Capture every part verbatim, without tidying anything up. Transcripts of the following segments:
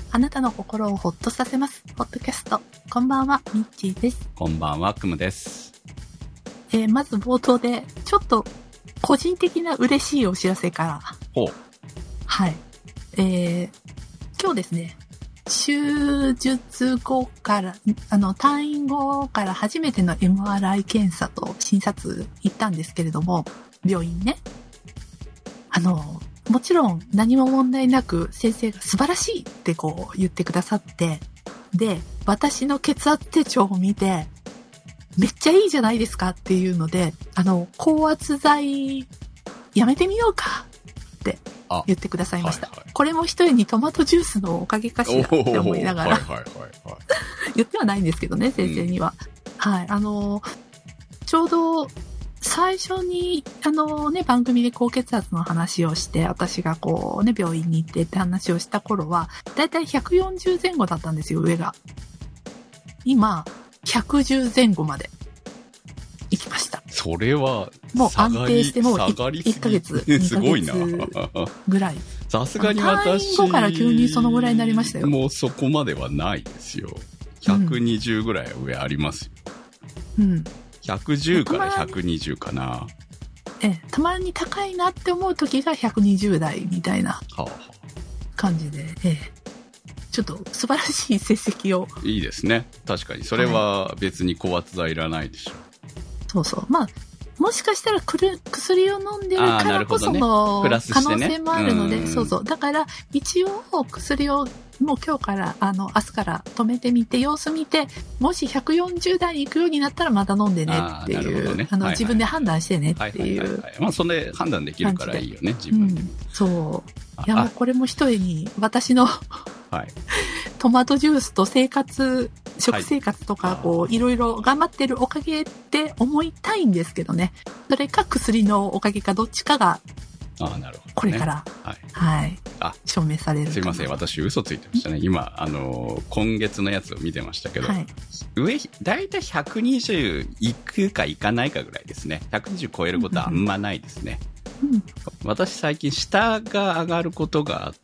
あなたの心をほっとさせます。ポッドキャスト。こんばんは、ミッチーです。 こんばんは、クムです。 えー、まず冒頭で、ちょっと個人的な嬉しいお知らせから。 ほう。 はい。えー、今日ですね、手術後から、あの、退院後から初めての エムアールアイ 検査と診察行ったんですけれども、病院ね。あの、もちろん何も問題なく先生が素晴らしいってこう言ってくださって、で、私の血圧手帳を見て、めっちゃいいじゃないですかっていうので、あの、高圧剤やめてみようかって言ってくださいました。はいはい、これも一重にトマトジュースのおかげかしらって思いながら、はいはいはいはい、言ってはないんですけどね、先生には。うん、はい、あの、ちょうど、最初に、あのね、番組で高血圧の話をして、私がこうね、病院に行ってって話をした頃は、だいたいひゃくよんじゅうぜん後だったんですよ、上が。今、ひゃくじゅうぜん後まで行きました。 それは、 もう安定してもういっかげつ、すごいな。 ぐらい。 さすがに私。 退院後から急にそのぐらいになりましたよ。 もうそこまではないですよ。ひゃくにじゅうぐらい上ありますよ。 うん。 ひゃくじゅうからひゃくにじゅうかな。 ええ、たまに高いなって思う時がひゃくにじゅう代みたいな感じで、ええ、ちょっと素晴らしい成績を。 いいですね。確かに。それは別に高圧剤いらないでしょ。 そうそう。まあ、もしかしたらくる薬を飲んでるからこその可能性もあるので、そうそう。だから一応薬をもう今日から、あの、明日から止めてみて、様子見て、もしひゃくよんじゅう代に行くようになったらまた飲んでねっていう、あ、ね、あの、はいはい、自分で判断してねっていう。 まあ、それ判断できるからいいよね、自分で。うん、 そう。いや、もうこれも一重に私のはい、 トマトジュースと生活、食生活とか、こう、いろいろ頑張ってるおかげって思いたいんですけどね。それか薬のおかげかどっちかが、 ああ、なるほど、ね。 これから、はい。はい。あ、証明される。 すいません。私嘘ついてましたね。今、あの、今月のやつを見てましたけど、はい、上、だいたいひゃくにじゅういくかいかないかぐらいですね。ひゃくにじゅう超えることはあんまないですね。うんうん、私最近下が上がることがあって、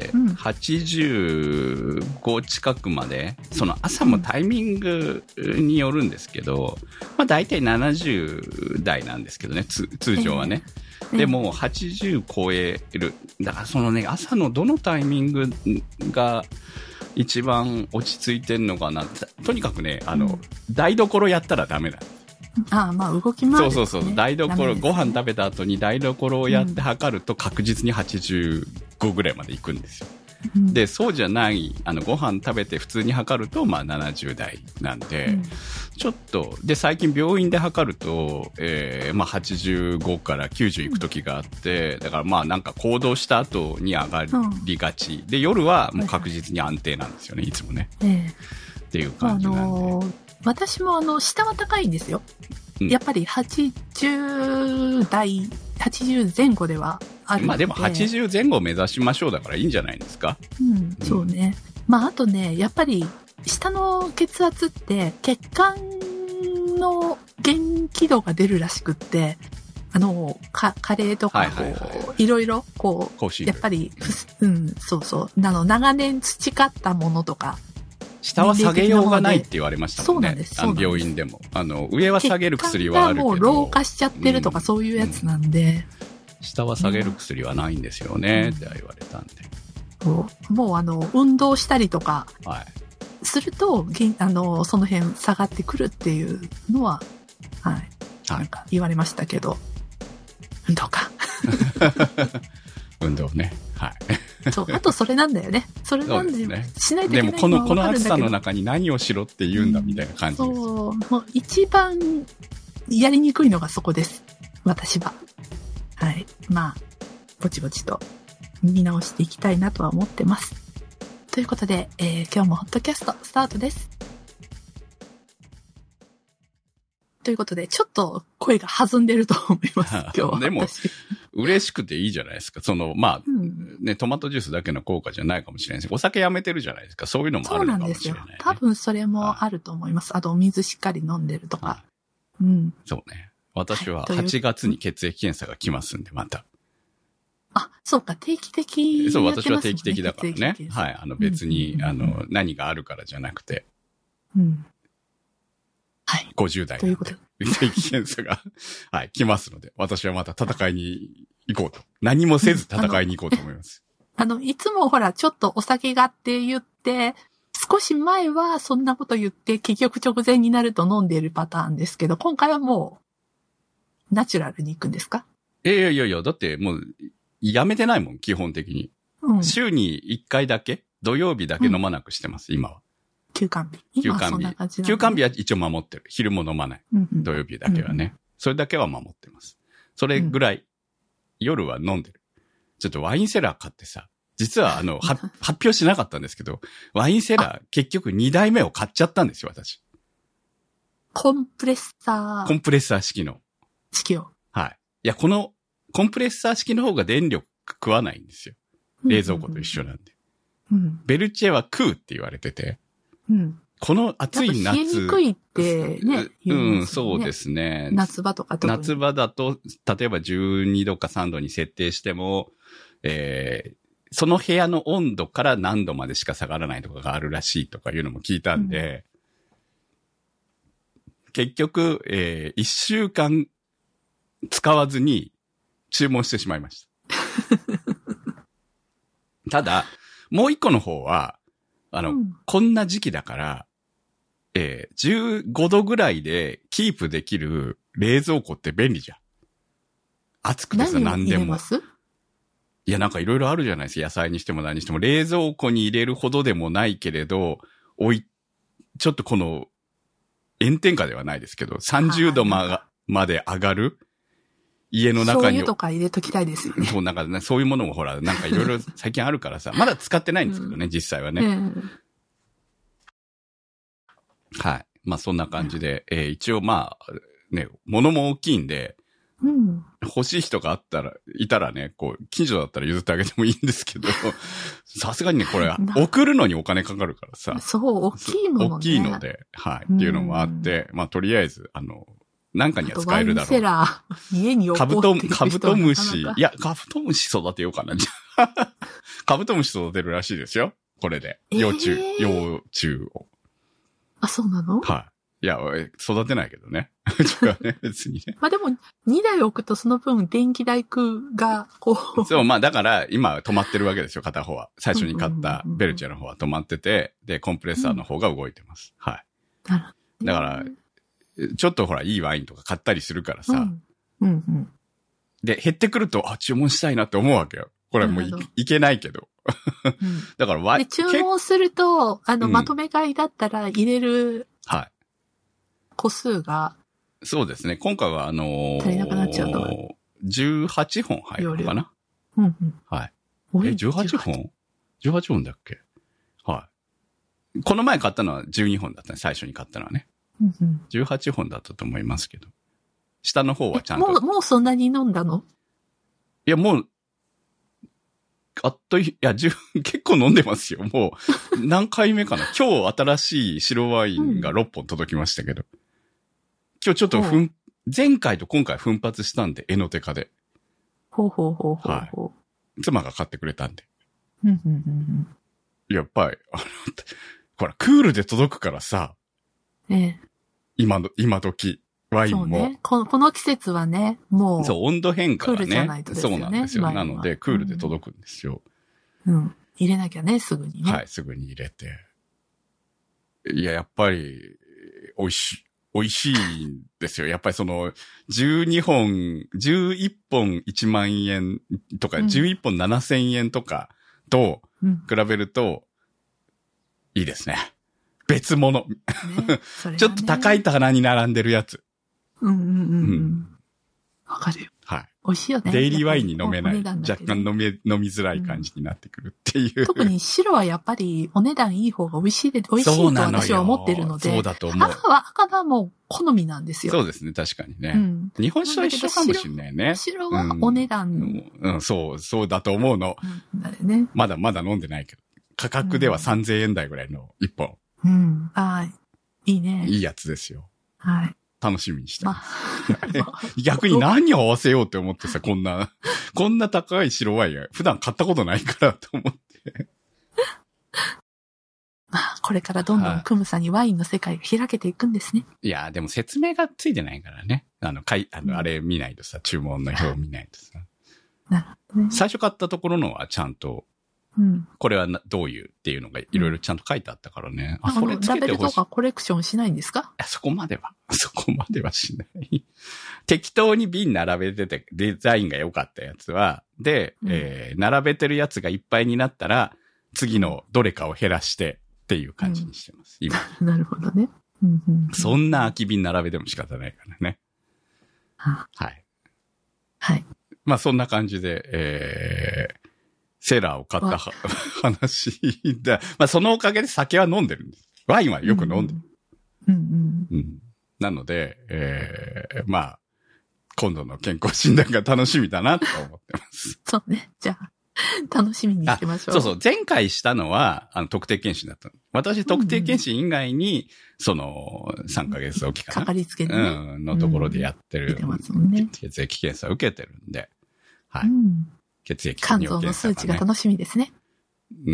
うん、はちじゅうご近くまで、その朝もタイミングによるんですけど、まあ大体ななじゅう代なんですけどね、つ通常はね。えー、でもはちじゅう超える。だからそのね、朝のどのタイミングが一番落ち着いてるのかな。とにかくね、あの、うん、台所やったらダメだ。 ああ、まあ動き回る、ね。 そうそうそう。台所、ね、ご飯食べた後に台所をやって測ると確実にはちじゅうごぐらいまで行くんですよ。うん、で、そうじゃない、あの、ご飯食べて普通に測ると、まあななじゅう代なんで、うん、ちょっと、で、最近病院で測ると、えー、まあはちじゅうごからきゅうじゅう行く時があって、だからまあなんか行動した後に上がりがち。うん、で、夜はもう確実に安定なんですよね、いつもね。えー、っていう感じなんで。あのー私もあの、下は高いんですよ。うん、やっぱりはちじゅう代、はちじゅうぜん後ではあるので。 まあでもはちじゅうぜん後を目指しましょうだからいいんじゃないですか。 うん、そうね。まああとね、やっぱり下の血圧って血管の元気度が出るらしくって、あの、か、カレーとか、こう、はいはいはい、いろいろ、こう、やっぱり、うん、そうそう、あの、長年培ったものとか、 下は下げようがないって言われましたもんね。そうなんです。あの病院でも。あの、上は下げる薬はあるけど。 血管がもう老化しちゃってるとか、そういうやつなんで、 うん。下は下げる薬はないんですよね、うん、って言われたんで。 もう、もうあの、運動したりとか、すると、はい、あの、その辺下がってくるっていうのは、はい。はい、なんか言われましたけど、運動か。 運動ね。はい。 そう。あとそれなんだよね。それなんで、ね、しないといけない。 でもこの、この暑さの中に何をしろって言うんだみたいな感じです。うん、 そう。もう一番やりにくいのがそこです。私は。はい。まあ、ぼちぼちと見直していきたいなとは思ってます。ということで、えー、今日もホットキャストスタートです。ということで、ちょっと声が弾んでると思います、今日は。 でも、嬉しくていいじゃないですか。その、まあ、うん、ね、トマトジュースだけの効果じゃないかもしれないです。お酒やめてるじゃないですか。そういうのもあるのかもしれない、ね。そうなんですよ。多分それもあると思います。あと、お水しっかり飲んでるとか。うん。 そうね。私ははちがつに血液検査が来ますんで、また。 あ、そそうか、定期的、 そう、私は定期的だからね。はい。あの別に、うん、あの、何があるからじゃなくて。 うん。はい。 ごじゅう代ということで。 定期検査が、はい、来ますので、私はまた戦いに行こうと。何もせず戦いに行こうと思います。 うん、あの、あのいつもほら、ちょっとお酒がって言って、少し前はそんなこと言って、結局直前になると飲んでいるパターンですけど、今回はもう、ナチュラルに行くんですか？ いやいやいや、だってもう、やめてないもん、基本的に。うん、週にいっかいだけ、土曜日だけ飲まなくしてます、うん、今は。 休館日。 休館日。休館日は一応守ってる。昼も飲まない。うんうん、土曜日だけはね、うん。それだけは守ってます。それぐらい、うん、夜は飲んでる。ちょっとワインセラー買ってさ、実はあの、は発表しなかったんですけど、ワインセラー結局にだいめを買っちゃったんですよ、私。 コンプレッサー。 コンプレッサー式の。 式を。 はい。いや、この、コンプレッサー式の方が電力食わないんですよ。冷蔵庫と一緒なんで。 うんうんうん、 ベルチェは食うって言われてて。 うん、 この暑い夏。 冷えにくいってね。 うん、ね、そうですね。 夏場とか特に。 夏場だと、例えばじゅうにどかさんどに設定しても、えー、その部屋の温度から何度までしか下がらないとかがあるらしいとかいうのも聞いたんで、うん、結局、えー、いっしゅうかん使わずに注文してしまいました。ただ、もう一個の方は、あの、うん、こんな時期だから、えー、じゅうごどぐらいでキープできる冷蔵庫って便利じゃん。暑くてさ、何でも。いや、なんかいろいろあるじゃないですか。野菜にしても何にしても。冷蔵庫に入れるほどでもないけれど、おい、ちょっとこの、炎天下ではないですけど、さんじゅうどま、まで上がる家の中に。 醤油とか入れときたいですよね。 そう、なんか、ね、そういうものもほら、なんかいろいろ最近あるからさ、まだ使ってないんですけどね、うん、実際はね、うん。はい。まあそんな感じで、えー、一応まあ、ね、物も大きいんで、 うん、 欲しい人があったら、いたらね、こう、近所だったら譲ってあげてもいいんですけど、さすがにね、これ、送るのにお金かかるからさ。 そう、大きいものね。 大きいので、はい。っていうのもあって、まあとりあえず、あの、なんかには使えるだろう。 ワインセラー、家に置こうっていう人はカブトムシ、いや、カブトムシ育てようかな。カブトムシ育てるらしいですよ。これで。幼虫、えー、幼虫を。 あ、そうなの？ はい。いや、育てないけどね。うちはね、別にね。 まあでも、にだい置くとその分電気代が、こう。 そう、まあだから、今止まってるわけですよ、片方は。最初に買ったベルチェの方は止まってて、で、コンプレッサーの方が動いてます。うん、はい。 なるほど。 だから、ちょっとほら、いいワインとか買ったりするからさ。 うん。うんうん。 で、減ってくると、あ、注文したいなって思うわけよ。これはもう い, いけないけど。うん、だからワイン。 注文すると、あの、まとめ買いだったら入れる。 はい。 個数が。 そうですね。今回はあのー、 足りなくなっちゃうの。 じゅうはちほん入るのかな。 うんうん。 はい。え、じゅうはちほん ?じゅうはち 本だっけ？はい。この前買ったのはじゅうにほんだったね。最初に買ったのはね。 うんうん、 じゅうはちほんだったと思いますけど。下の方はちゃんと。 もう、もうそんなに飲んだの？ いや、もう、あっとい、いや、結構飲んでますよ。もう、何回目かな。今日新しい白ワインがろっぽん届きましたけど。うん、今日ちょっとふん、前回と今回奮発したんで、エノテカで。 ほうほうほうほうほう。はい。 妻が買ってくれたんで。 うんうんうんうん。 やっぱり、あの、ほら、クールで届くからさ。 ええ。 今の、今時、ワインも。そうね。 こ, この季節はね、もう。 そう、温度変化がね。 クールじゃないとですよね。 そうなんですよ。なので、クールで届くんですよ。 うん。うん。入れなきゃね、すぐにね。 はい、すぐに入れて。いや、やっぱり、美味しい。美味しいんですよ。やっぱりその、じゅうにほん、じゅういっぽんいちまんえんとか、うん、じゅういっぽんななせんえんとかと比べると、いいですね。別物。ねね、ちょっと高い棚に並んでるやつ。 うんうんうん。うん。わかるよ。 はい。 美味しいよね。 デイリーワインに飲めない。若干飲め、飲みづらい感じになってくるっていう。うん、 特に白はやっぱりお値段いい方が美味しいで、美味しいと私は思ってるので。 そうだと思う。 赤は、赤はもう好みなんですよ。 そうですね、確かにね。うん、日本酒と一緒かもしれないね。 白はお値段、 うん。うん、そう、そうだと思うの。 うん、ね、 まだまだ飲んでないけど。価格ではさんぜんえん台ぐらいの一本。 うん。ああ、いいね。 いいやつですよ。 はい。 楽しみにしてます。 まあ、 逆に何を合わせようって思ってさ、こんな、こんな高い白ワイン、普段買ったことないからと思って。 まあ、これからどんどんクムさんにワインの世界が開けていくんですね。 いや、でも説明がついてないからね。あの、かい、あの、あれ見ないとさ、注文の表を見ないとさ。 なるほどね。 最初買ったところのはちゃんと、うん、これはなどういうっていうのがいろいろちゃんと書いてあったからね。 うん、あ、これつけてほしい。ラベルとかコレクションしないんですか？いや、そこまでは、そこまではしない。適当に瓶並べてて、デザインが良かったやつは、で、うん、えー、並べてるやつがいっぱいになったら、次のどれかを減らしてっていう感じにしてます、うん、今。 なるほどね、うんうんうん。 そんな空き瓶並べても仕方ないからね。 ははい。 はい。 まあそんな感じで、えー、セーラーを買った話だ。まあそのおかげで酒は飲んでるんです。ワインはよく飲んでる。 うんうんうん、 なので、えー、まあ、今度の健康診断が楽しみだなと思ってます。 そうね。じゃあ、楽しみにしてましょう。 そうそう。前回したのは、あの、特定健診だったの。私、特定健診以外に、うんうん、その、さんかげつおきかな。 かかりつけで、ね、 うん、のところでやってる。 うん、てますもんね。 血液検査を受けてるんで。はい。 うん、 血液肝臓の数値が楽しみですね。 うん、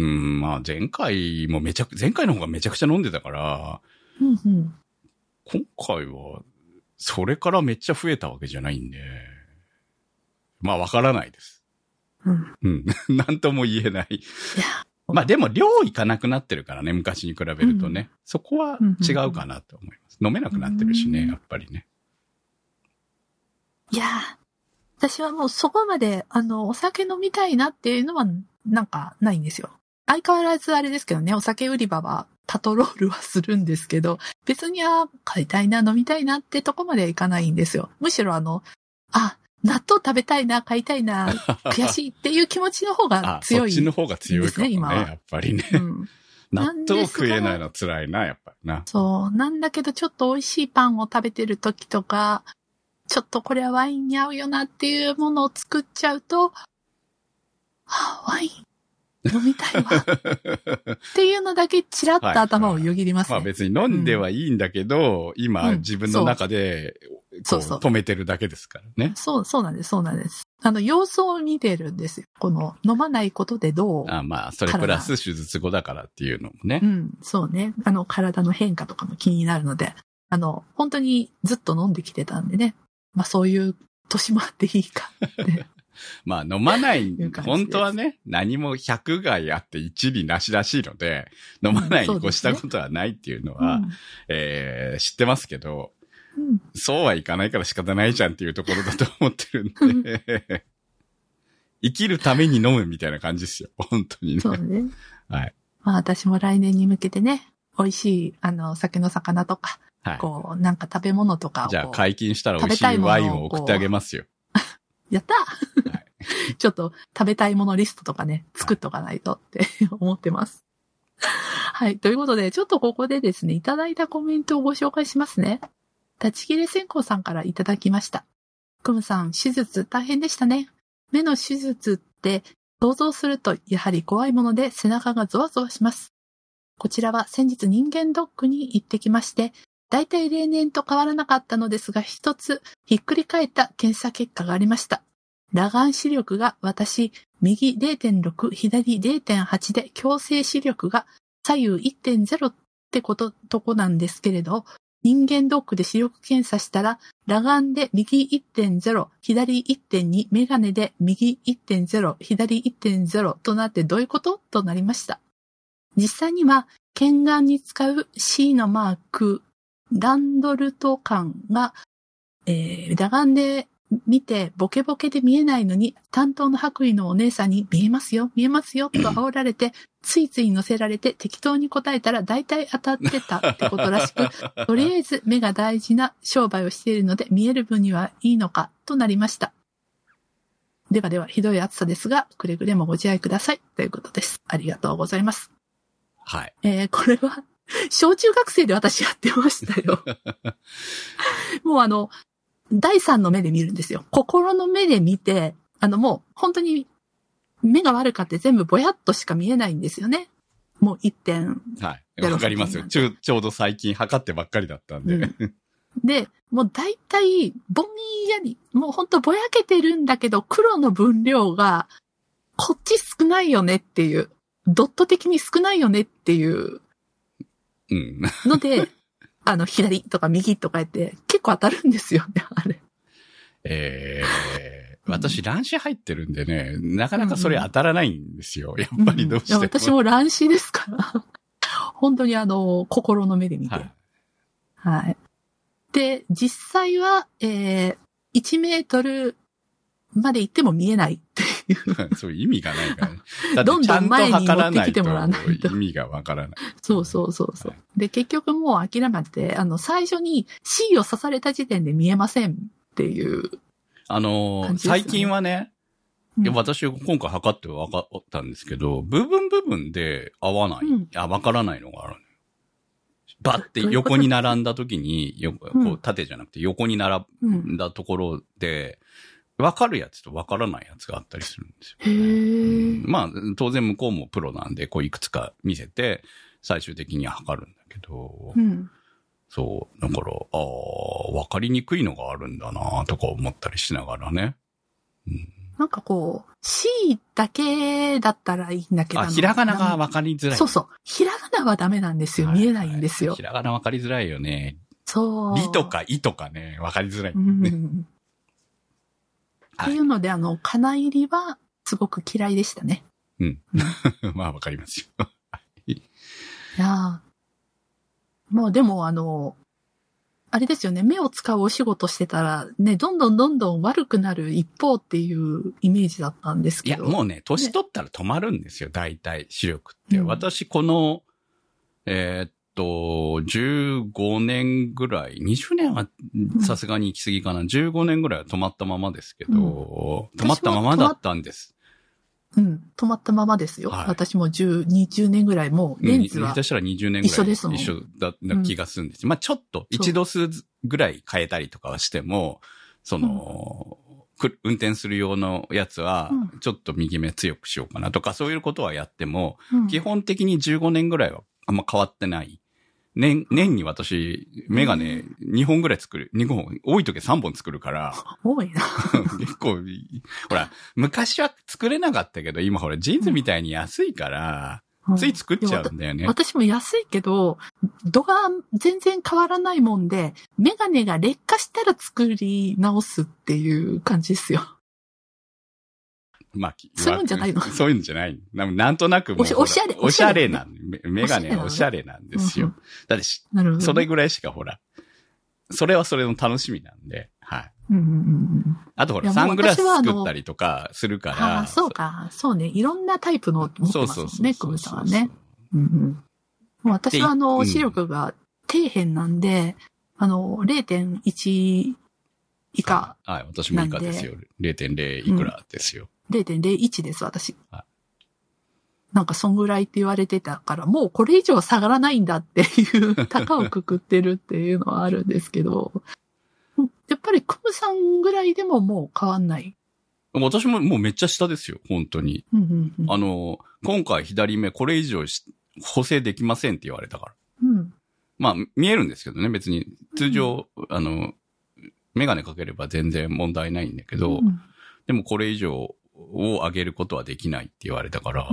まあ、前回もめちゃく、前回の方がめちゃくちゃ飲んでたから、 うんうん、 今回は、それからめっちゃ増えたわけじゃないんで、まあ、わからないです。 うん。 うん。なんとも言えない。いや。 まあでも量いかなくなってるからね、昔に比べるとね。うん、そこは違うかなと思います。飲めなくなってるしね、やっぱりね。 いやー、私はもうそこまで、あの、お酒飲みたいなっていうのは、なんかないんですよ。相変わらずあれですけどね、お酒売り場はパトロールはするんですけど、別にあ買いたいな、飲みたいなってとこまではいかないんですよ。むしろあの、あ、納豆食べたいな、買いたいな、悔しいっていう気持ちの方が強い、ね。 そっちの方が強いかもね、今やっぱりね。うん、納豆食えないの辛いな、やっぱりな。 そう。なんだけど、ちょっと美味しいパンを食べてる時とか、ちょっとこれはワインに合うよなっていうものを作っちゃうと、はあ、ワイン飲みたいわ。っていうのだけチラッと頭をよぎりますね。 はいはい、まあ別に飲んではいいんだけど、うん、今自分の中で、こう止めてるだけですからね。 そう、そうなんです、そうなんです。あの、様子を見てるんですよ。この、飲まないことでどう。 あまあ、それプラス手術後だからっていうのもね。 うん、そうね。あの、体の変化とかも気になるので、あの、本当にずっと飲んできてたんでね。まあそういう年もあっていいかって。 まあ飲まない、本当はね、何もひゃく害あっていち理なしらしいので、飲まないに越したことはないっていうのは、うんねえー、知ってますけど、うん、そうはいかないから仕方ないじゃんっていうところだと思ってるんで、生きるために飲むみたいな感じですよ、本当にね。 そうね。 はい。 まあ私も来年に向けてね、美味しい、あの、酒の魚とか、はい、こう、なんか食べ物とかを。 じゃあ解禁したら美味しいワインを送ってあげますよ。 やったー、はい、ちょっと食べたいものリストとかね、作っとかないとって思ってます。はい。ということで、ちょっとここでですね、いただいたコメントをご紹介しますね。立ち切れ線香さんからいただきました。クムさん、手術大変でしたね。目の手術って想像するとやはり怖いもので背中がゾワゾワします。こちらは先日人間ドックに行ってきまして、だいたい例年と変わらなかったのですが、一つひっくり返った検査結果がありました。裸眼視力が私、右 れいてんろく、左 れいてんはち で矯正視力が左右 いってんゼロ ってこと、とこなんですけれど、人間ドックで視力検査したら、裸眼で右 いってんゼロ、左 いってんに、メガネで右 いってんゼロ、左 いってんゼロ となってどういうこととなりました。実際には、検眼に使う C のマーク、ランドルト感が、えー、裸眼で見てボケボケで見えないのに担当の白衣のお姉さんに見えますよ見えますよと煽られてついつい乗せられて適当に答えたら大体当たってたってことらしくとりあえず目が大事な商売をしているので見える分にはいいのかとなりました。ではではひどい暑さですがくれぐれもご自愛くださいということです。ありがとうございます。 はい。 えー、これは小中学生で私やってましたよ。もうあの、第三の目で見るんですよ。心の目で見て、あのもう本当に目が悪かって全部ぼやっとしか見えないんですよね。もう一点。 はい。わかりますよ。ちょ、ちょうど最近測ってばっかりだったんで。うん、 で、もう大体、ぼんやり、もうほんとぼやけてるんだけど、黒の分量が、こっち少ないよねっていう、ドット的に少ないよねっていうので、うん、あの、左とか右とか言って、結構当たるんですよね、あれ。 ええー、私、乱視入ってるんでね、なかなかそれ当たらないんですよ。うん、やっぱりどうしても。 うん、私も乱視ですから。本当にあの、心の目で見て。はい。はい。で、実際は、えー、いちメートルまで行っても見えないっていう。 そういう意味がないからね。だってどんどん前に持ってきてもらわないと。 意味がわからない。 そうそうそうそう、はい。で、結局もう諦めて、あの、最初に C を刺された時点で見えませんっていう、ね。 あの、最近はね、うん、私今回測って分かったんですけど、部分部分で合わない、うん、あ、分からないのがある。バッて横に並んだ時に、よこう縦じゃなくて横に並んだところで、分かるやつと分からないやつがあったりするんですよ、ね。 へー。 うん、まあ、当然向こうもプロなんで、こういくつか見せて、最終的には測るんだけど、うん、そう、だから、ああ、分かりにくいのがあるんだなとか思ったりしながらね。うん、 なんかこう、C だけだったらいいんだけど。 あ、ひらがなが分かりづらい。 そうそう。ひらがなはダメなんですよ。はい、見えないんですよ。 ひらがな分かりづらいよね。 そう。 りとかいとかね、分かりづらい、ね。 うんっていうので、あの、金入りはすごく嫌いでしたね。 うん。まあ、わかりますよ。 いやもうでも、あの、あれですよね、目を使うお仕事してたら、ね、どんどんどんどん悪くなる一方っていうイメージだったんですけど。 いや、もうね、年取ったら止まるんですよ、ね、大体、視力って。うん、私、この、えー、っと、じゅうごねんぐらい、にじゅうねんはさすがに行き過ぎかな、うん、じゅうごねんぐらいは止まったままですけど、うん、止まったままだったんです。 うん、止まったままですよ。はい、私もじゅう、にじゅうねんぐらいもうレンズは、うん。 下手したらにじゅうねんぐらい一緒ですもん。一緒だな気がするんです。うん、まあちょっと、一度数ぐらい変えたりとかはしても、その、うん、運転する用のやつは、ちょっと右目強くしようかなとか、そういうことはやっても、うん、基本的にじゅうごねんぐらいはあんま変わってない。年、年に私、メガネにほんぐらい作る。にほん、多い時はさんぼん作るから。 多いな。 結構、ほら、昔は作れなかったけど、今ほら、ジーンズみたいに安いから、うん、つい作っちゃうんだよね。 私も安いけど、度が全然変わらないもんで、メガネが劣化したら作り直すっていう感じですよ。 まあ、 そういうんじゃないの？ そういうんじゃない。なんとなくもうおしゃれ。 おしゃれな、メガネはおしゃれなんですよ。うん、だってし、なるほど、それぐらいしかほら、それはそれの楽しみなんで、はい。 うんうんうん、 あとほら、サングラス作ったりとかするから。 ああ、そうか。そうね。いろんなタイプの持ってますもんね、そうそうそうクムさんはね。うんうん、もう私はあの、視力が底辺なんで、あの、れいてんいち 以下。 はい、私も以下ですよ。れいてんゼロ いくらですよ。 うん、れいてんゼロいち です、私。はい、なんか、そんぐらいって言われてたから、もうこれ以上下がらないんだっていう、高をくくってるっていうのはあるんですけど、やっぱりクムさんぐらいでももう変わんない。 私ももうめっちゃ下ですよ、本当に。 うんうんうん、 あの、今回左目これ以上補正できませんって言われたから。 うん、 まあ、見えるんですけどね、別に。通常、うん、あの、メガネかければ全然問題ないんだけど、うん、でもこれ以上を上げることはできないって言われたから、 うん、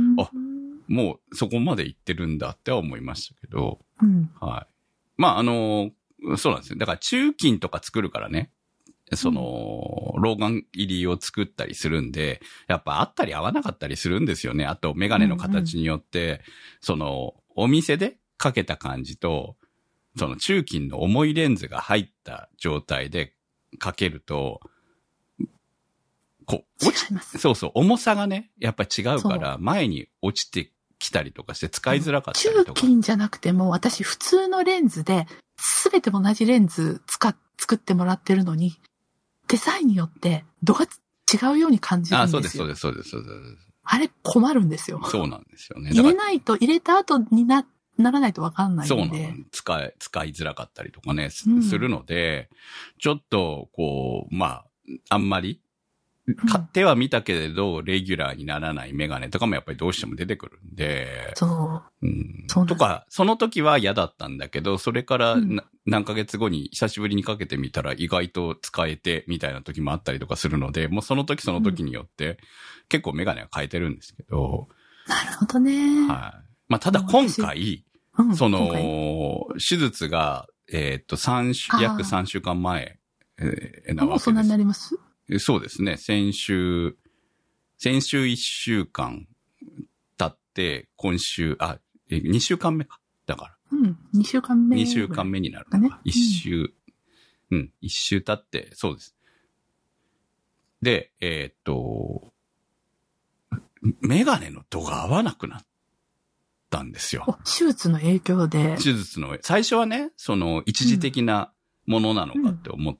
あ、もうそこまで行ってるんだっては思いましたけど、 うん、 はい。まあ、あの、そうなんですよ。だから中金とか作るからね、その、うん、老眼入りを作ったりするんで、やっぱあったり合わなかったりするんですよね。あとメガネの形によって、うんうん、その、お店でかけた感じと、その中金の重いレンズが入った状態でかけると、こう、落ち、そうそう、重さがね、やっぱり違うから、前に落ちてきたりとかして使いづらかったりとか。 中金じゃなくても、私普通のレンズで、すべて同じレンズ使っ、作ってもらってるのに、デザインによって度が違うように感じるんですよ。 あ、そうです、そうです、そうです、そうです。 あれ困るんですよ。 そうなんですよね。 入れないと、入れた後にな、ならないとわかんないんで。 そうなの。使い、使いづらかったりとかね、うん、するので、ちょっと、こう、まあ、あんまり、 買っては見たけれど、レギュラーにならないメガネとかもやっぱりどうしても出てくるんで。 そう。 うん。そうとか、その時は嫌だったんだけど、それから、うん、何ヶ月後に久しぶりにかけてみたら意外と使えてみたいな時もあったりとかするので、もうその時その時によって、結構メガネは変えてるんですけど。 なるほどね。 はい。まあ、ただ今回、うん、その、手術が、えっと、三週、約さんしゅうかんまえ、えー、なわけです。もうそんなになります？ そうですね。先週、先週いっしゅうかん経って、今週、あ、にしゅうかんめか。だから。 うん、にしゅうかんめ。 にしゅうかんめになるのか。いっ週、うん、いっ週経って、そうです。で、えー、っと、メガネの度が合わなくなったんですよ。 手術の影響で。 手術の、最初はね、その一時的なものなのかって思って、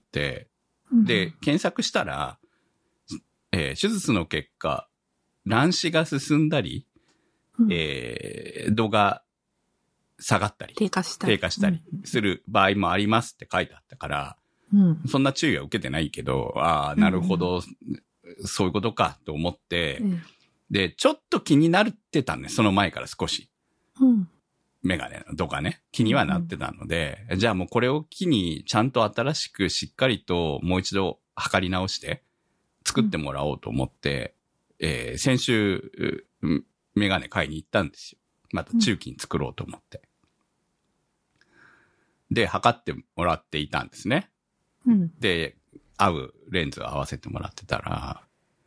うんうん、で、検索したら、えー、手術の結果、乱視が進んだり、うん、えー、度が下がったり、 低下したり、 低下したりする場合もありますって書いてあったから、うん、そんな注意は受けてないけど、ああ、なるほど、うん、そういうことかと思って、うん、で、ちょっと気になってたんね、その前から少し。うん、メガネの度がね、気にはなってたので、うん、じゃあもうこれを機にちゃんと新しくしっかりともう一度測り直して作ってもらおうと思って、うん、えー、先週、メガネ買いに行ったんですよ。また中期に作ろうと思って。うん、で、測ってもらっていたんですね。うん、で、合うレンズを合わせてもらってたら、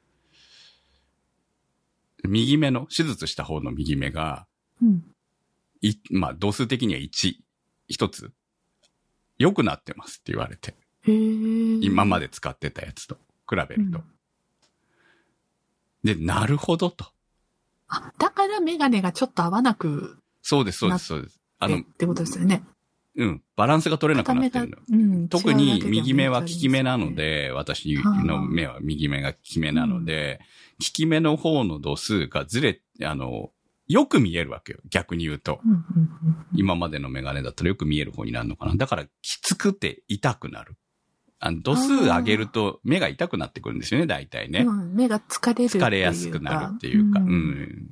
右目の、手術した方の右目が、うん、い、まあ、度数的にはいち、一つ、良くなってますって言われて。 へー。 今まで使ってたやつと比べると。うん、で、なるほどと。 あ、だからメガネがちょっと合わなく。 そうです、そうです、そうです。 あの、ってことですよね。 うん。バランスが取れなくなってるの。うん、特に右目は利き目なので、私の目は右目が利き目なので、利き目の方の度数がずれ、あの、よく見えるわけよ。逆に言うと。今までのメガネだったらよく見える方になるのかな。だからきつくて痛くなる。あの度数上げると目が痛くなってくるんですよね、大体ね。 うん、目が疲れるっていうか。 疲れやすくなるっていうか。うん、うん。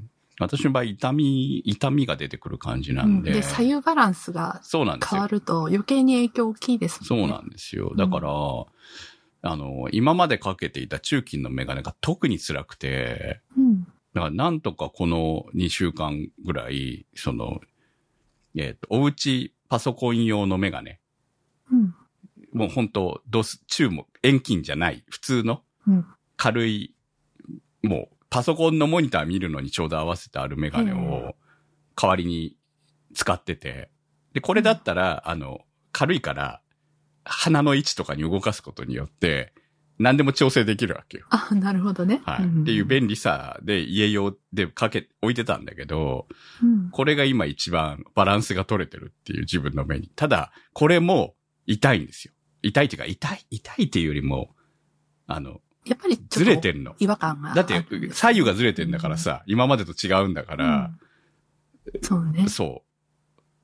私の場合、痛み、痛みが出てくる感じなんで。うん、 で、左右バランスが変わると余計に影響大きいですもんね。 そうなんですよ。だから、うん、あの、今までかけていた中近のメガネが特に辛くて、うん、だからなんとかこのにしゅうかんぐらい、その、えっと、おうちパソコン用のメガネ。うん、もう本当ドス、中も遠近じゃない、普通の、軽い、うん、もう、パソコンのモニター見るのにちょうど合わせてあるメガネを代わりに使ってて。で、これだったら、あの、軽いから、鼻の位置とかに動かすことによって、何でも調整できるわけよ。 あ、なるほどね。 はい。っていう便利さで家用でかけ、置いてたんだけど、うん、これが今一番バランスが取れてるっていう自分の目に。ただ、これも痛いんですよ。痛いっていうか、痛い、痛いっていうよりも、あの、 やっぱりずれてんの。違和感が。 だって、左右がずれてんだからさ、うん、今までと違うんだから、 うん、そうね。 そう。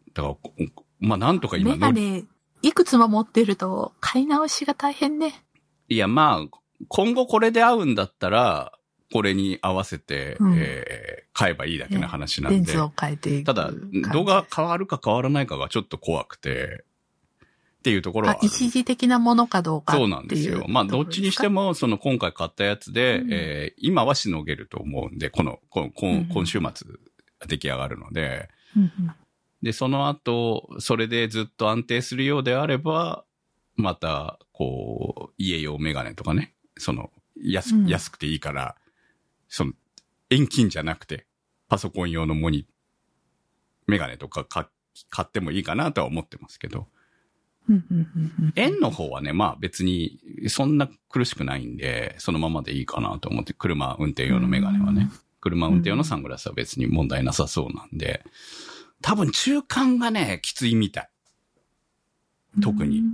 だから、まあ、なんとか今メガネ、いくつも持ってると、買い直しが大変ね。 いや、まあ、今後これで合うんだったら、これに合わせて、うん、えー、買えばいいだけの話なんで。レンズを変えていく。 ただ、度が変わるか変わらないかがちょっと怖くて、っていうところはある。 一時的なものかどうかっていう。 そうなんですよ。まあ、どっちにしても、その今回買ったやつで、うん、えー、今はしのげると思うんで、この、こ今今週末出来上がるので、うんうん、で、その後、それでずっと安定するようであれば、また、こう、家用メガネとかね、その、安、うん、安くていいから、その、遠近じゃなくて、パソコン用のモニ、メガネとか買買ってもいいかなとは思ってますけど、円の方はね、まあ別にそんな苦しくないんで、そのままでいいかなと思って、車運転用のメガネはね、車運転用のサングラスは別に問題なさそうなんで、多分中間がね、きついみたい。特に。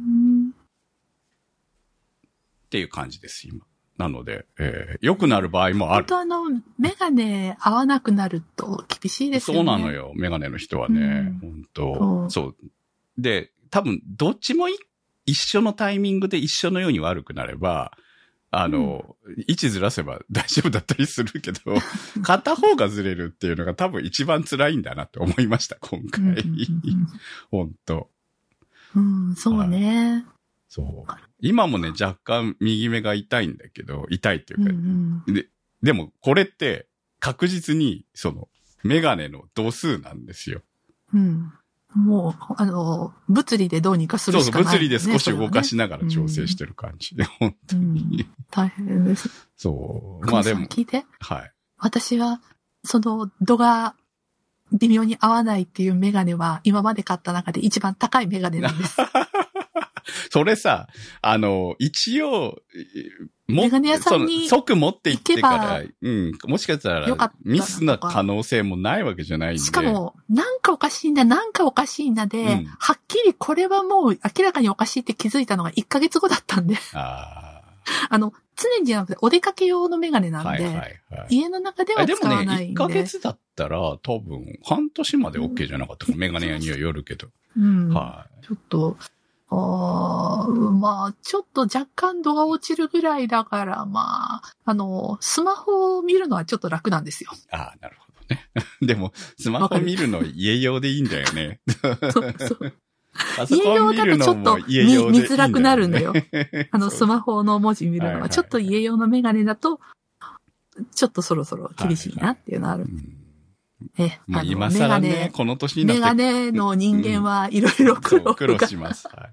っていう感じです、今。なので、えー、良くなる場合もある。 本当あの、メガネ合わなくなると厳しいですよね。 そうなのよ、メガネの人はね。本当そう。で、多分、どっちも一緒のタイミングで一緒のように悪くなれば、 あの、うん、位置ずらせば大丈夫だったりするけど、片方がずれるっていうのが多分一番辛いんだなって思いました、今回。うんうんうん、本当。 うん、そうね。 そう。今もね、若干右目が痛いんだけど、痛いっていうか、うんうん、で、でもこれって確実にそのメガネの度数なんですよ。 うん。もう、あの、物理でどうにかするしかない、ね。 そうそう、物理で少し動かしながら調整してる感じで、ね、うん、本当に、うん。 大変です。 そう。まあでも。 聞いて。 はい。 私は、その度が微妙に合わないっていうメガネは、今まで買った中で一番高いメガネなんです。 それさ、あの、一応、 メガネ屋さんに即持って行ってから、うん、もしかしたらミスな可能性もないわけじゃないんで。 しかも、なんかおかしいんだ、なんかおかしいんだで、うん、はっきりこれはもう明らかにおかしいって気づいたのがいっかげつごだったんで。ああの、常にじゃなくてお出かけ用のメガネなんで、はいはいはい、家の中では使わないんで。でもね、 いっかげつだったら多分半年まで OK じゃなかったか、うん、メガネ屋にはよるけど。 うん。はい。ちょっと、あまあ、ちょっと若干度が落ちるぐらいだから、まあ、あの、スマホを見るのはちょっと楽なんですよ。 ああ、なるほどね。でも、スマホ見るの家用でいいんだよね。そうそう。 家用だとちょっと 見, 見づらくなるんだよ。あの、スマホの文字見るのは、はいはい、ちょっと家用のメガネだと、ちょっとそろそろ厳しいなっていうのはある。はいはい、うんえ、もう今更ね、この年になって。 メガネの人間はいろいろ苦労、 うん、苦労します。はい。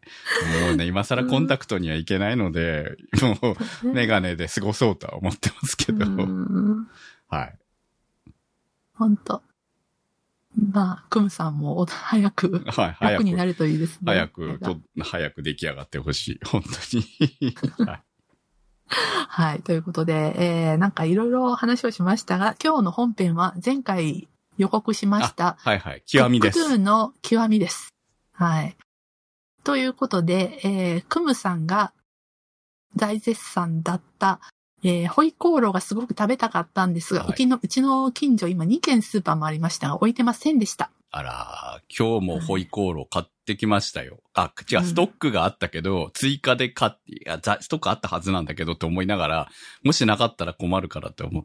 もうね、今更コンタクトにはいけないので、うん、もうメガネで過ごそうとは思ってますけど。はい。 ほんと。まあ、クムさんも早く、はい、楽になるといいですね。 早く、と早く出来上がってほしい。本当に。はい。 はい。ということで、えー、なんかいろいろ話をしましたが、今日の本編は前回予告しました。 はいはい。極みです。 クックドゥの極みです。はい。ということで、えー、クムさんが大絶賛だった、えー、ホイコーローがすごく食べたかったんですが、はい、うちの、うちの近所今にけんスーパーもありましたが、置いてませんでした。 あら、今日もホイコーロー買ってきましたよ。あ、違う、ストックがあったけど、うん、追加で買って、いや、ストックあったはずなんだけどって思いながら、もしなかったら困るからって思って、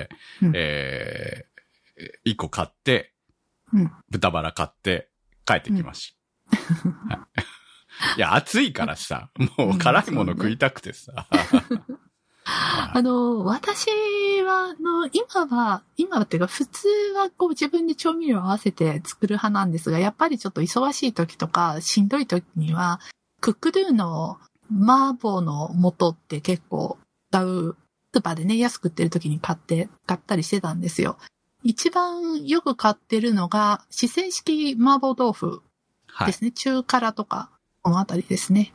うん、えー、いっこ買って、うん、豚バラ買って帰ってきました。うん、いや、暑いからさ、もう辛いもの食いたくてさ。 あの、私は、あの、今は、今はっていうか、普通はこう自分で調味料を合わせて作る派なんですが、やっぱりちょっと忙しい時とか、しんどい時には、クックドゥの麻婆の素って結構使う、スーパーでね、安く売ってる時に買って、買ったりしてたんですよ。一番よく買ってるのが、四川式麻婆豆腐ですね。はい、中辛とか、このあたりですね。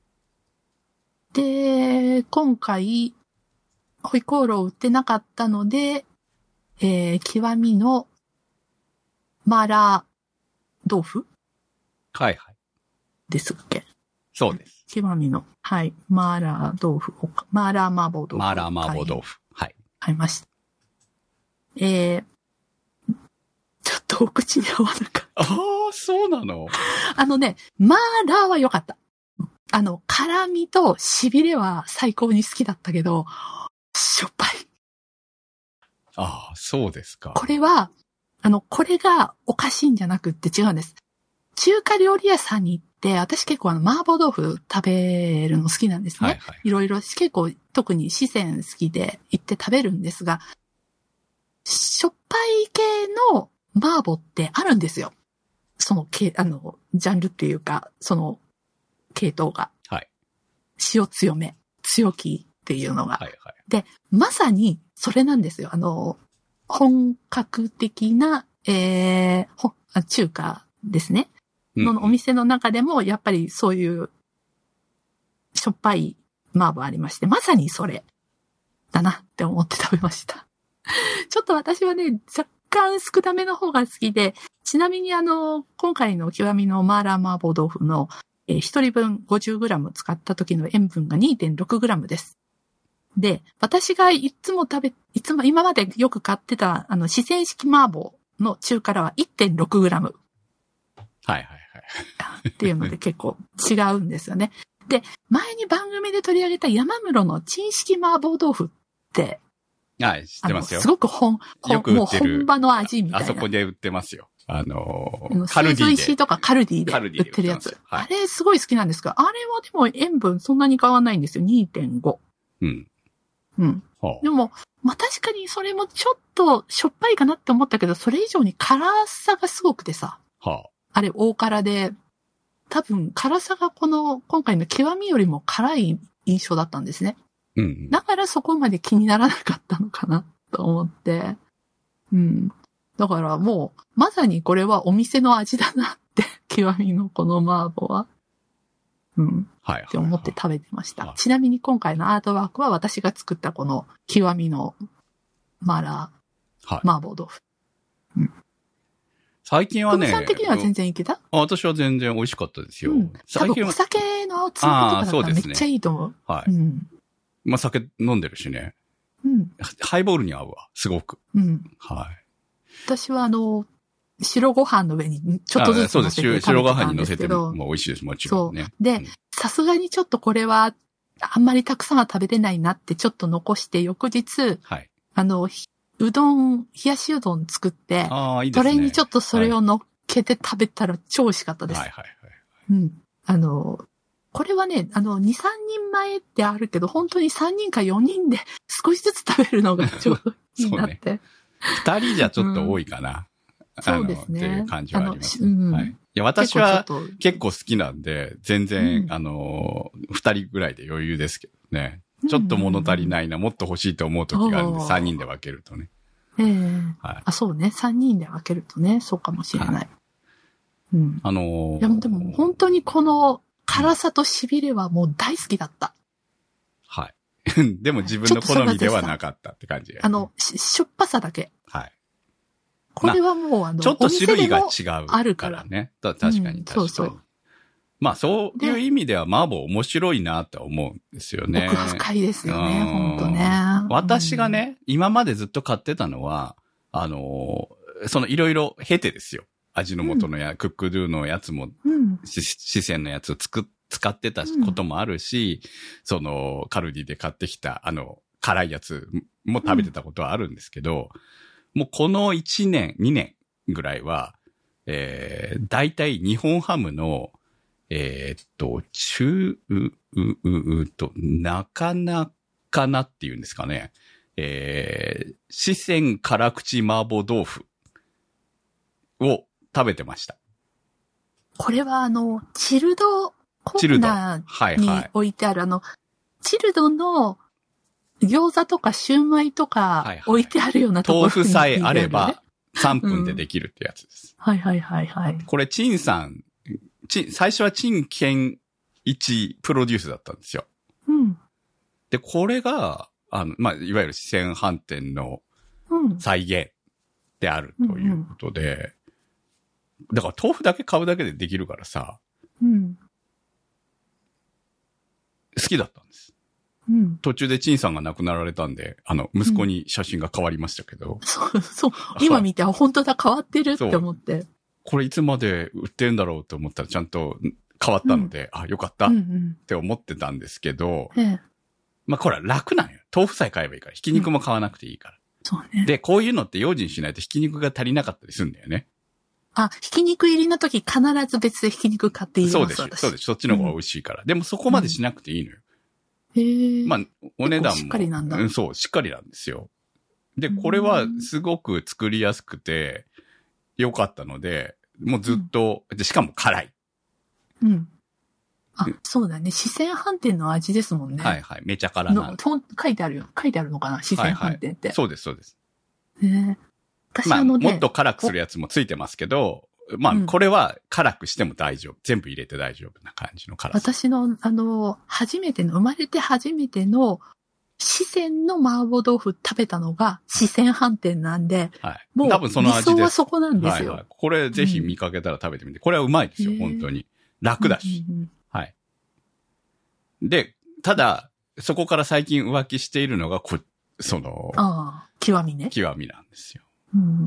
で、今回、ホイコーロー売ってなかったので、えー、極みのマーラー豆腐はいはい。 ですっけ？ そうです。 極みの、はい、マーラー豆腐を、マーラー麻婆豆腐。 マーラー麻婆豆腐。はい。 買いました。えー、ちょっとお口に合わなかった。 ああ、そうなの？ あのね、マーラーは良かった。あの、辛味と痺れは最高に好きだったけど、しょっぱい。 ああ、そうですか。 これは、あの、これがおかしいんじゃなくって違うんです。中華料理屋さんに行って、私結構あの、麻婆豆腐食べるの好きなんですね。はいはい。いろいろ、結構特に四川好きで行って食べるんですが、しょっぱい系の麻婆ってあるんですよ。その、あの、ジャンルっていうか、その、系統が。はい。塩強め、強気っていうのが。はいはい。で、まさにそれなんですよ。あの、本格的な、えー、中華ですね。のお店の中でも、やっぱりそういう、しょっぱい麻婆ありまして、まさにそれ、だなって思って食べました。ちょっと私はね、若干少なめの方が好きで、ちなみにあの、今回の極みのマーラー麻婆豆腐の、えー、一人分 ごじゅうグラム 使った時の塩分が にてんろくグラム です。で、私がいつも食べ、いつも今までよく買ってた、あの、四川式麻婆の中辛は いってんろくグラム。 はいはいはい。 っていうので結構違うんですよね。 で、前に番組で取り上げた山室のチン式麻婆豆腐って、 はい、知ってますよ。 すごく本、 よく売ってる。 もう本場の味みたいな。 あそこで売ってますよ。あのー、カルディで。 石とかカルディで売ってるやつ。はい、あれすごい好きなんですが、あれはでも塩分そんなに変わんないんですよ。にてんご。 うん。 うん。はあ、でも、まあ、確かにそれもちょっとしょっぱいかなって思ったけど、それ以上に辛さがすごくてさ。 はあ、 あれ大辛で、多分辛さがこの、今回の極みよりも辛い印象だったんですね。 うん、うん。 だからそこまで気にならなかったのかなと思って。うん。だからもう、まさにこれはお店の味だなって、極みのこの麻婆は。うん。はい。って思って食べてました。はい、ちなみに今回のアートワークは私が作ったこの極みのマラー、はい、麻婆豆腐。うん。 最近はね。 久美さん的には全然いけた？ あ、私は全然美味しかったですよ。うん、 最近は。お酒のつまみとかだったらめっちゃいいと思う。うはい。うん。まあ、酒飲んでるしね。 うん。 ハイボールに合うわ。すごく。 うん。 はい。 私はあの、白ご飯の上にちょっとずつ乗せて食べてたんですけど。そうです。白ご飯に乗せても美味しいです。もちろんね。そう。で、さすがにちょっとこれは、あんまりたくさんは食べれないなってちょっと残して、翌日、はい。あの、うどん、冷やしうどん作って、 ああ、いいですね。 それにちょっとそれを乗っけて食べたら超美味しかったです。 はいはいはい。 うん。あの、これはね、あの、に、さんにん前ってあるけど、本当にさんにんかよにんで少しずつ食べるのがちょうどいいなって。 ふたりじゃちょっと多いかな。 うん、そうですね。 っていう感じはあります、ね。うん、はい。いや、私は結構好きなんで、全然、うん、あの、二人ぐらいで余裕ですけどね。ちょっと物足りないな、もっと欲しいと思う時があるんで、さんにんで分けるとね。 ええーはい。あ、そうね。さんにんで分けるとね、そうかもしれない。はい、うん。 あのー、 いや、でも本当にこの辛さと痺れはもう大好きだった。 はい。でも自分の好みではなかったって感じ、ね。 あのし、しょっぱさだけ。 はい。 これはもうあの、 ちょっと種類が違うあるからね。確かに確かに、うん。そうそう。まあそういう意味では麻婆面白いなと思うんですよね。 奥が深いですよね、本当ね。 私がね、今までずっと買ってたのは、あの、そのいろいろ経てですよ。味の素のや、うん、クックドゥのやつも、うん、四川のやつをつく、使ってたこともあるし、うん、そのカルディで買ってきたあの辛いやつも食べてたことはあるんですけど、うん、もうこのいちねん、にねんぐらいは、えー、大体日本ハムのえー、っと、中、う、う、う、うと、なかなかなっていうんですかね。えー、四川辛口麻婆豆腐を食べてました。 これはあの、チルドコーナーに置いてある、はいはい、あの、チルドの餃子とかシューマイとか置いてあるようなところ、 はいはい、豆腐さえあればさんぷんでできるってやつです。 うん、はいはいはいはい。 これ、陳さん、最初は陳健一プロデュースだったんですよ。 うん。 で、これが、あの、まあ、いわゆる四川飯店の再現であるということで、うんうんうん、だから豆腐だけ買うだけでできるからさ、 うん、 好きだったんです。 うん、 途中で陳さんが亡くなられたんで、あの、息子に写真が変わりましたけど。うん、 そう、そう。今見て、本当だ、変わってるって思って。 これいつまで売ってるんだろうと思ったらちゃんと変わったので、うん、あ、よかったって思ってたんですけど、 うんうん、 まあこれは楽なんよ。豆腐さえ買えばいいから、ひき肉も買わなくていいから。うん、 そうね。 で、こういうのって用心しないとひき肉が足りなかったりするんだよね。 あ、ひき肉入りの時必ず別でひき肉買って入れます。 そうです。そうです。そっちの方が美味しいから。うん、でもそこまでしなくていいのよ。 うん、へー。 まあ、お値段も。 しっかりなんだ。 うん、そう、しっかりなんですよ。で、これはすごく作りやすくて良かったので、もうずっと、うん、で、しかも辛い。 うん。あ、そうだね。四川飯店の味ですもんね。 はいはい。めちゃ辛な。 書いてあるよ。書いてあるのかな四川飯店って。 はいはい、そうです、そうです。 へえ。私まあ、 あのね。 もっと辛くするやつもついてますけど、まあ、これは辛くしても大丈夫。全部入れて大丈夫な感じの辛さ。 私の、あの、初めての、生まれて初めての、四川の麻婆豆腐食べたのが四川飯店なんで、 はい、 もう多分その味です。 理想はそこなんですよ。 はいはい、これぜひ見かけたら食べてみて。うん、これはうまいですよ、本当に。楽だし、うんうんうん。はい。で、ただ、そこから最近浮気しているのがこ、その、 ああ、極みね。 極みなんですよ。 うんうんうん、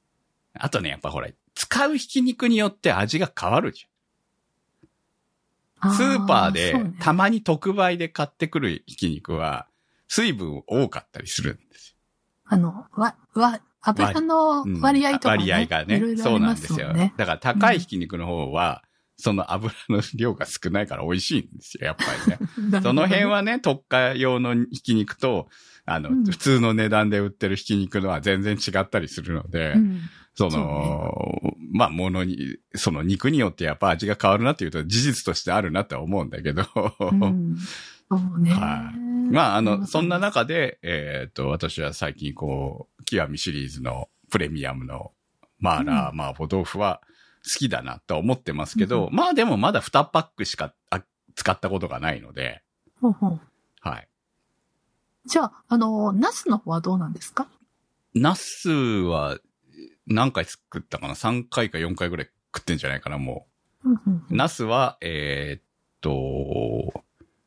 あとね、やっぱほら、使うひき肉によって味が変わるじスーパーで、ね、たまに特売で買ってくるひき肉は、水分多かったりするんですよ。 あの、わ、わ、油の割合とかね、うん、割合がね、いろいろありますもんね。そうなんですよ。 だから高いひき肉の方は、うん、その油の量が少ないから美味しいんですよ、やっぱりね。ねその辺はね、特価用のひき肉と、あの、うん、普通の値段で売ってるひき肉のは全然違ったりするので、うん、その、そうね、まあ、ものに、その肉によってやっぱ味が変わるなっていうと事実としてあるなって思うんだけど、うん、 そうね。 はい。まあ、あの、そんな中で、えっと、私は最近こう、極みシリーズのプレミアムのマーラー、麻婆豆腐は好きだなと思ってますけど、うん、まあでもまだにパックしか使ったことがないので、 ほうほうはい。 じゃあ、あの、ナスの方はどうなんですか？ ナスは何回作ったかな ?さん 回かよんかいぐらい食ってんじゃないかな、もう。 うんうんうん、 ナスは、えー、っと、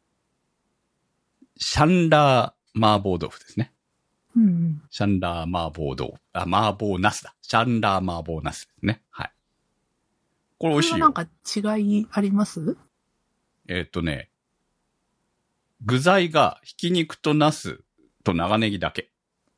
シャンラー麻婆豆腐ですね。 うんうん、 シャンラー麻婆豆腐。あ、麻婆ナスだ。シャンラー麻婆ナスですね。はい。これ美味しいよ。 これはなんか違いあります？ えー、っとね、具材がひき肉とナスと長ネギだけ。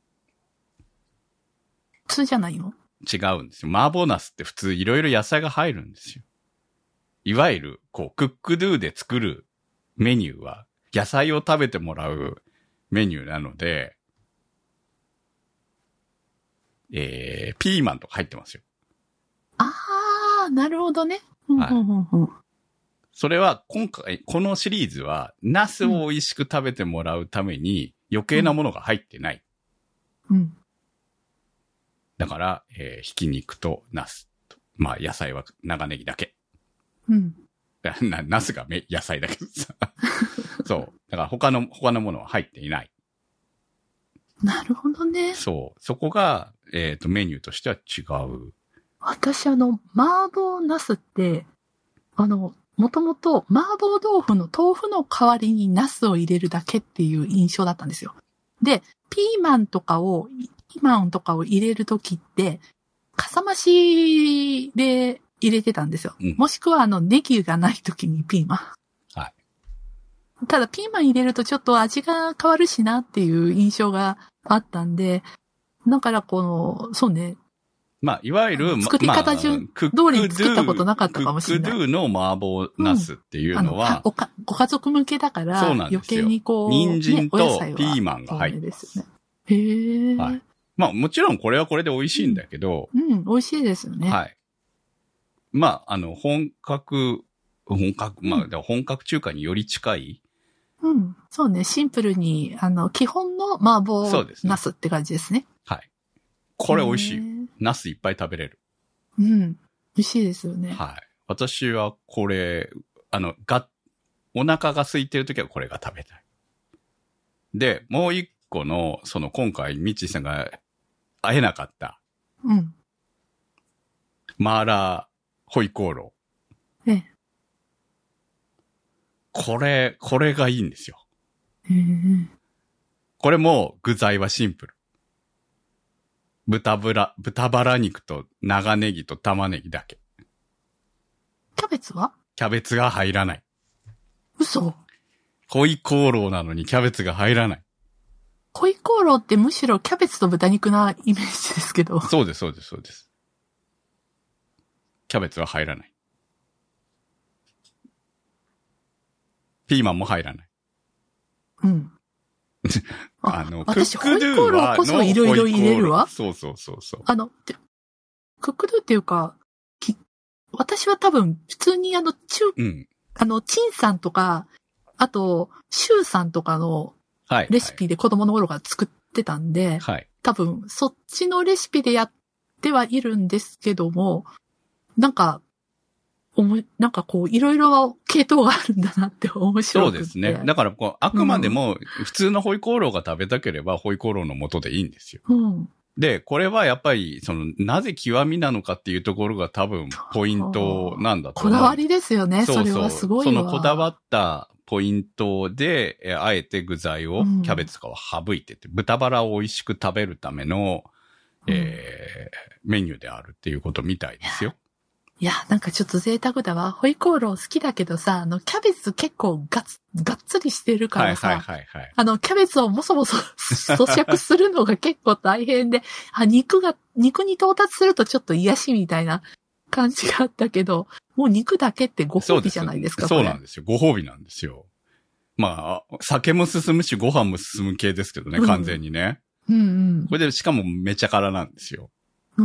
普通じゃないの？ 違うんですよ。麻婆ナスって普通いろいろ野菜が入るんですよ。いわゆる、こう、クックドゥで作るメニューは、野菜を食べてもらうメニューなので、えー、ピーマンとか入ってますよ。 あー、なるほどね。 はい。それは今回、このシリーズは、ナスを美味しく食べてもらうために余計なものが入ってない。 うん。うん、 だから、えー、ひき肉とナスと。まあ、野菜は長ネギだけ。 うん。 な、ナスがめ野菜だけどさ。そう。だから他の、他のものは入っていない。 なるほどね。 そう。そこが、えっと、メニューとしては違う。 私、あの、麻婆ナスって、あの、もともと麻婆豆腐の豆腐の代わりにナスを入れるだけっていう印象だったんですよ。で、ピーマンとかを、ピーマンとかを入れるときって、かさ増しで入れてたんですよ。うん、もしくは、あの、ネギがないときにピーマン。 はい。 ただ、ピーマン入れるとちょっと味が変わるしなっていう印象があったんで、だからこの、そうね。 まあ、いわゆる、 作り方順通りに作ったことなかったかもしれない。 クックドゥの麻婆ナスっていうのは、 うん、あのご家族向けだから、そうなんですよ。余計にこう、 人参とピーマンが入ってます。 ね、へー。 はい。まあ、もちろんこれはこれで美味しいんだけど、 うん、うん、美味しいですよね。 はい。まあ、あの、本格、本格、まあ、本格中華により近い。 うん。そうね。シンプルに、あの、基本の麻婆ナスって感じですね。 はい。これ美味しいよ。ナスいっぱい食べれる。 うん。美味しいですよね。 はい。私はこれ、あの、が、お腹が空いてるときはこれが食べたい。で、もう一個の、その今回、ミッチーさんが会えなかった。 うん。 マーラーホイコーロー。ええ。 これ、これがいいんですよ。 へえ。 これも具材はシンプル。豚ブラ、豚バラ肉と長ネギと玉ねぎだけ。 キャベツは？ キャベツが入らない。 嘘？ ホイコーローなのにキャベツが入らない。 ホイコーローってむしろキャベツと豚肉なイメージですけど。 そうです、そうです、そうです。キャベツは入らない。ピーマンも入らない。 うん。 あの、 私、ホイコーローこそいろいろ入れるわ。 そうそうそうそう。 あの、クックドゥっていうか、私は多分、普通にあの、中、うん、あの、チンさんとか、あと、シュウさんとかのレシピで子供の頃から作ってたんで、 はい、 多分、そっちのレシピでやってはいるんですけども、なんか、思い、なんかこう、いろいろ系統があるんだなって面白くて。 そうですね。だからこう、あくまでも、普通のホイコーローが食べたければ、ホイコーローの元でいいんですよ。 うん。 で、これはやっぱり、その、なぜ極みなのかっていうところが多分、ポイントなんだと思う。 こだわりですよね。そうそう。それはすごいわ。 そのこだわったポイントで、えあえて具材を、キャベツとかを省いてて、うん、豚バラを美味しく食べるための、えー、メニューであるっていうことみたいですよ。 いや、なんかちょっと贅沢だわ。ホイコーロー好きだけどさ、あの、キャベツ結構ガツ、がっつりしてるからさ、 はいはいはいはい、 あの、キャベツをもそもそ咀嚼するのが結構大変で、あ、肉が、肉に到達するとちょっと癒しみたいな感じがあったけど、もう肉だけってご褒美じゃないですか。 そうです。そうなんですよ。ご褒美なんですよ。まあ、酒も進むし、ご飯も進む系ですけどね、うん、完全にね。 うんうん。 これで、しかもめちゃ辛なんですよ。 うん。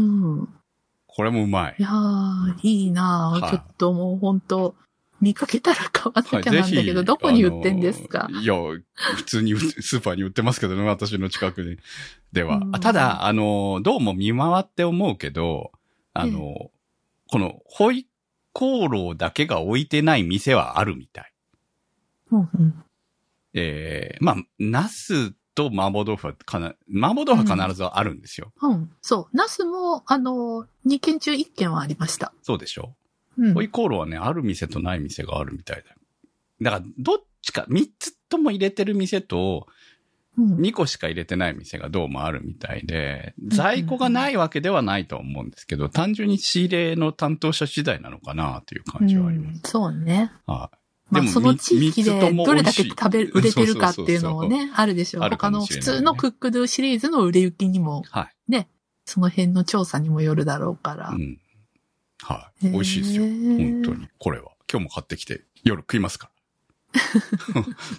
これもうまい。 いやー、いいなー、はい、ちょっともう本当見かけたら買わなきゃなんだけど、はい、どこに売ってんですか？ いや、普通にスーパーに売ってますけどね、私の近くに。では。ただ、あの、どうも見回って思うけど、あの、ええ、このホイコーローだけが置いてない店はあるみたい。 うんうん、 えー、まあ、ナスと麻婆豆腐はかな、麻婆豆腐は必ずあるんですよ。 うん。うん、そう。ナスも、あの、にけん中いっけんはありました。 そうでしょ、 うん、 ホイコーローはね、ある店とない店があるみたいだ。だから、どっちか、みっつとも入れてる店と、にこしか入れてない店がどうもあるみたいで、うん、在庫がないわけではないと思うんですけど、単純に仕入れの担当者次第なのかなという感じはあります。 うん、そうね。 はい。 まあ、その地域でどれだけ食べ、売れてるかっていうのもね、あるでしょう。他の普通のクックドゥシリーズの売れ行きにも、はい。ね、その辺の調査にもよるだろうから。 うん。はい。美味しいですよ。本当に。これは。今日も買ってきて、夜食いますから。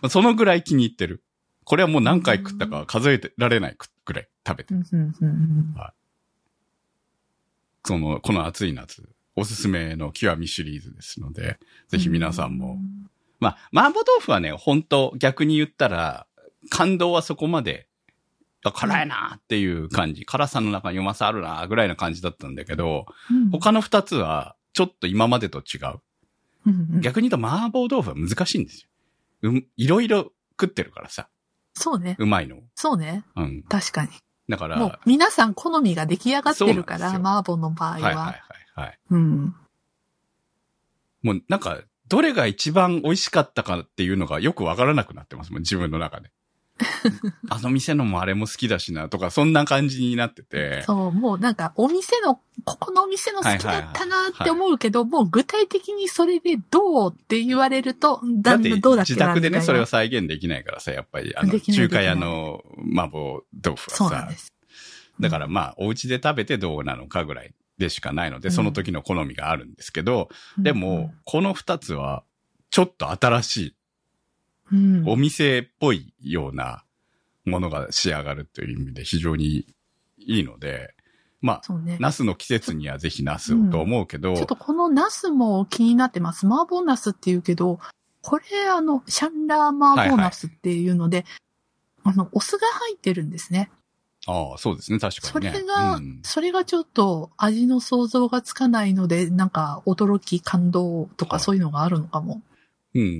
そのぐらい気に入ってる。これはもう何回食ったか数えてられないぐらい食べてる。はい。その、この暑い夏。おすすめの極みシリーズですので、ぜひ皆さんも。まあ、麻婆豆腐はね、本当逆に言ったら、感動はそこまで、辛いなっていう感じ、辛さの中にうまさあるなぐらいな感じだったんだけど、うん、他の二つは、ちょっと今までと違う。 うんうん、 逆に言うと麻婆豆腐は難しいんですよ。うん、いろいろ食ってるからさ。 そうね。 うまいの。 そうね。 うん。 確かに。 だから。 もう皆さん好みが出来上がってるから、麻婆の場合は。 はいはいはい。はい。 うん。 もうなんか、どれが一番美味しかったかっていうのがよくわからなくなってますもん、自分の中で。あの店のもあれも好きだしなとか、そんな感じになってて。 そう、もうなんかお店の、ここのお店の好きだったなって思うけど、はいはいはい、もう具体的にそれでどうって言われると、だんだんどうだっけなみたいな。 自宅でね、それを再現できないからさ、やっぱり、あの、中華屋の麻婆豆腐はさ。 そうなんです。 だからまあ、お家で食べてどうなのかぐらいでしかないので、その時の好みがあるんですけど、うん、でも、この二つは、ちょっと新しい、うん、お店っぽいようなものが仕上がるという意味で非常にいいので、まあ、ね、ナスの季節にはぜひナスをと思うけど、 うん、ちょっとこのナスも気になってます。麻婆ナスって言うけど、これあの、シャンラー麻婆ナスっていうので、はいはい、あの、お酢が入ってるんですね。 ああ、そうですね、確かにね。 それが、うん、それがちょっと味の想像がつかないので、なんか驚き、感動とかそういうのがあるのかも。 うん、うん。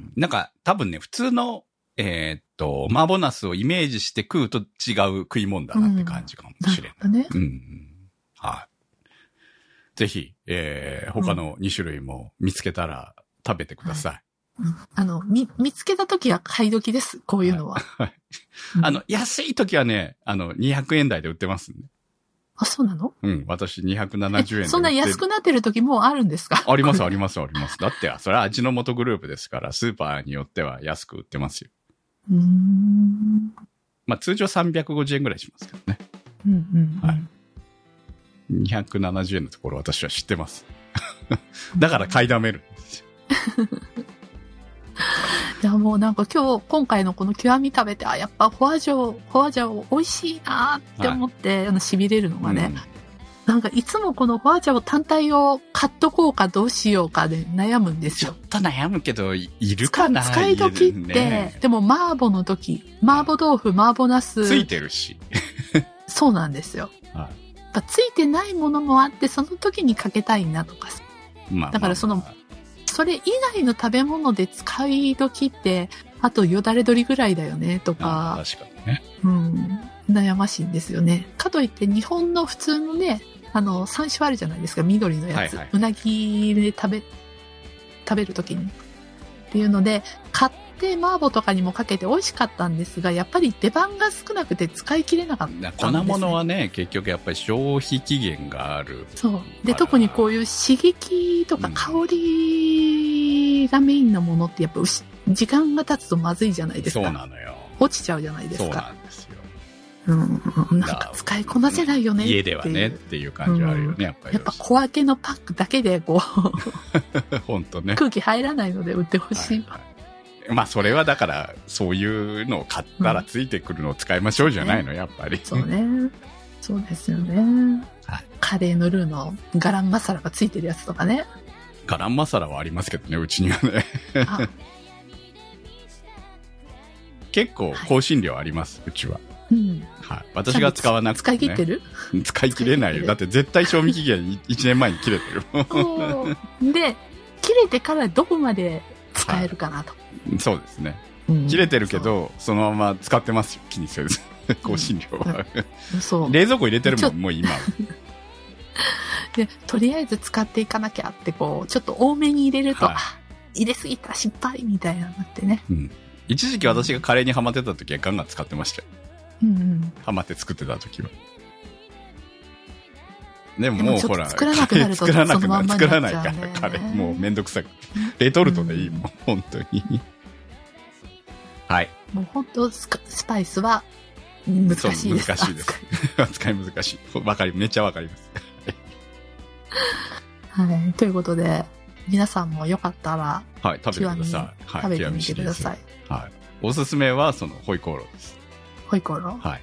なんか多分ね、普通の、えー、っと、麻婆ナスをイメージして食うと違う食い物だなって感じかもしれない。 うん、ね。 うん。はい。ぜひ、えー、他のに種類も見つけたら食べてください。はい、 うん、あの、み、見つけたときは買い時です。こういうのは。 はい。あの、安いときはね、あの、にひゃくえん台で売ってますんで。 あ、そうなの？ うん。私にひゃくななじゅうえんで。 そんな安くなってる時もうあるんですか？ あります、あります、あります。だって、それは味の素グループですから、スーパーによっては安く売ってますよ。 うーん。 まあ、通常さんびゃくごじゅうえんぐらいしますけどね。 うんうん、うん。はい。 にひゃくななじゅうえんのところ私は知ってます。だから買いだめるんですよ。 いやもうなんか今日、今回のこの極み食べて、あ、やっぱフォアジャオ、フォアジャオ美味しいなって思って、はい、あの、痺れるのがね、うん、なんかいつもこのフォアジャオ単体を買っとこうかどうしようかで悩むんですよ。 ちょっと悩むけど、いるかな？ 使い時って、ね、でも麻婆の時、麻婆豆腐、麻婆ナス。 ついてるし。 そうなんですよ。 はい、やっぱついてないものもあって、その時にかけたいなとか。まあ、だからその、まあまあそれ以外の食べ物で使い時って、あとよだれ鶏ぐらいだよね、とか。 確かにね。 うん。悩ましいんですよね。かといって日本の普通のね、あの、山椒あるじゃないですか、緑のやつ。はいはい、うなぎで食べ、食べる時に。っていうので、買っって麻婆とかにもかけて美味しかったんですが、やっぱり出番が少なくて使い切れなかったんです、ね、 粉物はね、結局やっぱり消費期限がある。 そうで、特にこういう刺激とか香りがメインのものってやっぱ時間が経つとまずいじゃないですか。 そうなのよ。 落ちちゃうじゃないですか。 そうなんですよ。 うん、なんか使いこなせないよねっていう。 家ではねっていう感じはあるよね、うん、やっぱり。 やっぱ小分けのパックだけでこう本当ね。 空気入らないので売ってほしいわ。 はいはい、まあそれはだからそういうのを買ったらついてくるのを使いましょうじゃないの、うん、やっぱり。そうね。 そうですよね。はい、カレーのルーのガランマサラがついてるやつとかね。 ガランマサラはありますけどね、うちにはね。結構香辛料あります、はい、うちは。うん、はい。私が使わなくて、ね、 使い切ってる？ 使い切れないよ。だって絶対賞味期限いちねんまえに切れてる。 で、切れてからどこまで使えるかなと。 はい、そうですね。うん、切れてるけど、そ, そのまま使ってますよ。気にせず。香辛料は、うん。そう。冷蔵庫入れてるもん、もう今は。 で、とりあえず使っていかなきゃって、こう、ちょっと多めに入れると、はい、入れすぎた失敗みたいなのってね。うん。 一時期私がカレーにハマってた時はガンガン使ってましたよ。うんうん。ハマって作ってた時は。でももうほら、 作らなくなると作らなくなる。作らないから、カレー。もうめんどくさく。レトルトでいいもん、うん、本当に。はい。 もう本当スパイスは難しいです。 難しいです。扱い難しい。わかり、めっちゃわかります。 はい。ということで、皆さんもよかったら、 はい、食べてください。 はい、食べてみてください。 はい。おすすめは、その、ホイコーローです。 ホイコーロー？ はい。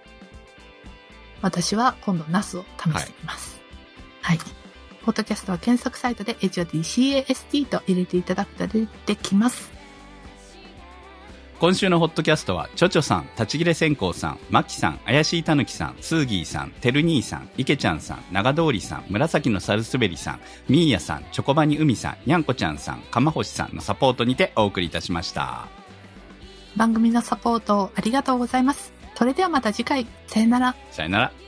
私は今度、ナスを試してみます。はい。はい、ポッドキャストは検索サイトで エイチオーディーシーエーエスティー と入れていただくと出てきます。 今週のホットキャストは、ちょちょさん、立ち切れ線香さん、まきさん、怪しいたぬきさん、スーギーさん、てる兄さん、いけちゃんさん、長通りさん、紫のサルスベリさん、みーやさん、チョコバニうみさん、にゃんこちゃんさん、かまほしさんのサポートにてお送りいたしました。 番組のサポートありがとうございます。それではまた次回、さよなら。 さよなら。